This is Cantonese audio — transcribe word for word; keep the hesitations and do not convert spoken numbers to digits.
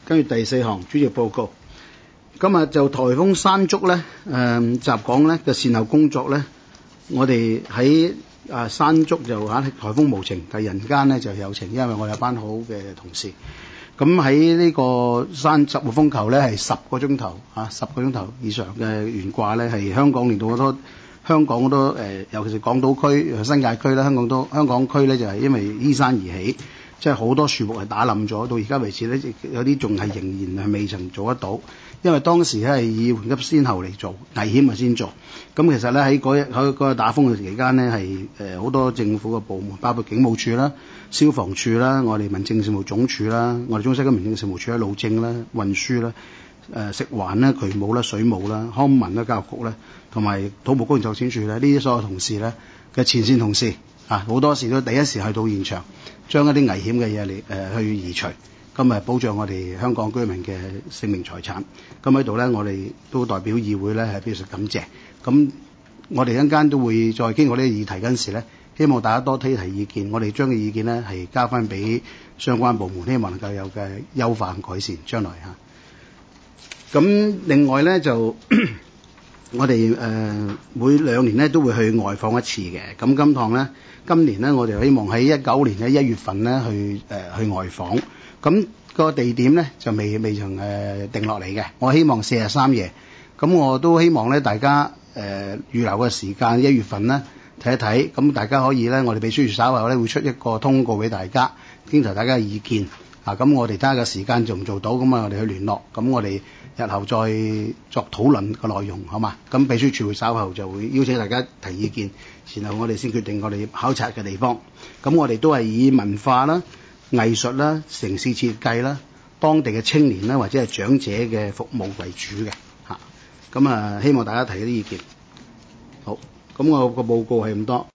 跟住第四項主席報告。今日就颱風山竹咧，誒襲港咧嘅善後工作咧，我哋喺啊山竹就嚇颱風無情，但係人間咧就有情，因為我有班好嘅同事。咁喺呢個山十號風球咧係十個鐘頭嚇，十個鐘頭以上嘅懸掛咧，係香港令到好多香港好多誒、呃，尤其是港島區、新界區啦，香港都香港區咧就係、是、因為依山而起。即係好多樹木係打冧咗，到而家為止咧，有啲仲係仍然係未曾做得到，因為當時咧係以緩急先後嚟做，危險啊先做。咁其實咧喺嗰日喺嗰日打風嘅期間呢，係誒好多政府嘅部門，包括警務處啦、消防處啦、我哋民政事務總署啦、我哋中西區民政事務處啦、路政啦、運輸啦、誒食環啦、渠務啦、水務啦、康文啦、教育局啦，同埋土木工程拓展署咧，呢啲所有同事咧嘅前線同事啊，好多時都第一時去到現場。將一啲危險嘅嘢嚟誒去移除，咁啊保障我哋香港居民嘅性命財產。咁喺度咧，我哋都代表議會咧係表示感謝。咁我哋一陣間都會再經過呢個議題嗰陣時咧，希望大家多提提意見，我哋將嘅意見咧係交翻俾相關部門，希望能夠有嘅優化改善將來嚇。咁另外咧就我哋誒、呃、每兩年咧都會去外訪一次嘅。咁今趟咧。今年呢，我哋希望喺一九年嘅一月份呢去誒、呃、去外訪，咁個地點呢就未未曾誒、呃、定落嚟嘅。我希望四日三夜，咁我都希望呢大家誒、呃、預留嘅時間一月份呢睇一睇，咁大家可以呢，我哋秘書處稍後呢會出一個通告俾大家，徵求大家嘅意見。啊，咁我哋睇下個時間做唔做到，咁啊我哋去聯絡，咁我哋日後再作討論個內容，好嘛？咁秘書處會稍後就會邀請大家提意見，然後我哋先決定我哋考察嘅地方。咁我哋都係以文化啦、藝術啦、城市設計啦、當地嘅青年啦或者係長者嘅服務為主嘅嚇。咁啊，希望大家提啲意見。好，咁我個報告係咁多。